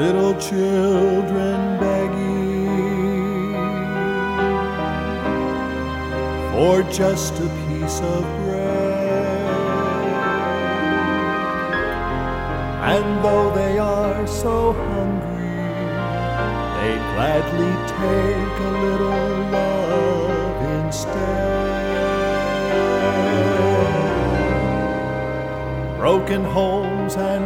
little children begging for just a piece of bread. And though they are so hungry, they'd gladly take a little love instead. Broken homes and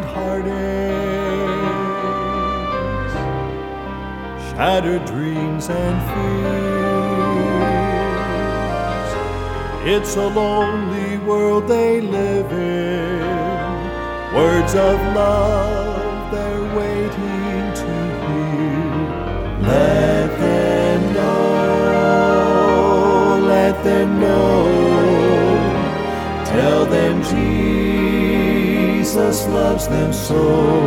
heartaches, shattered dreams and fears. It's a lonely world they live in. Words of love they're waiting to hear. Let them know, let them know. Tell them Jesus loves them so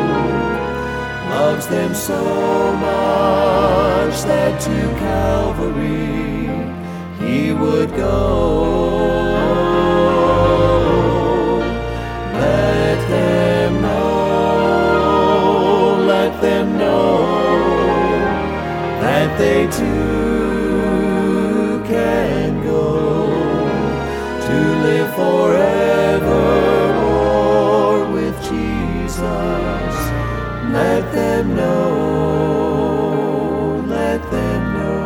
much that to Calvary he would go. Let them know that they too can go to live forevermore with Jesus. Let them know, let them know.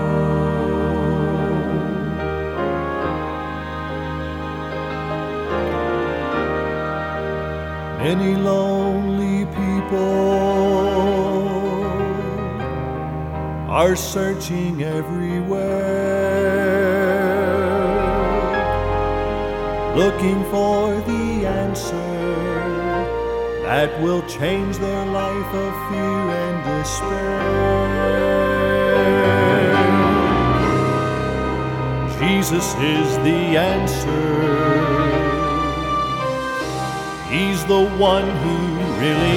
Many lonely people are searching everywhere, looking for the answer that will change their life of fear and despair. Jesus is the answer. He's the one who really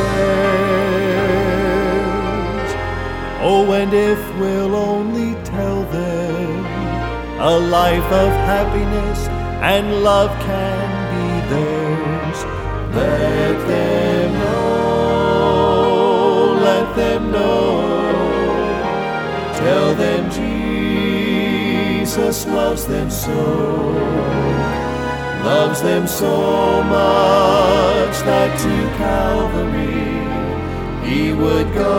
cares. Oh, and if we'll only tell them, a life of happiness and love can be theirs. Let them know, let them know. Tell them Jesus loves them so much that to Calvary he would go.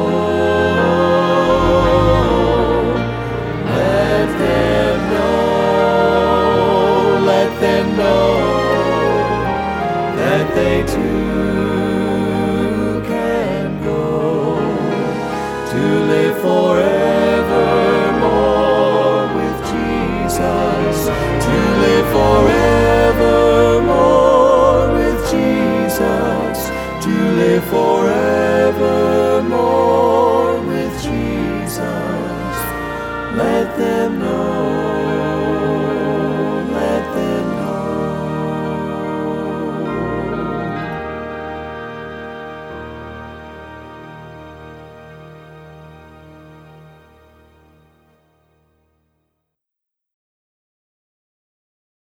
Let them know that they too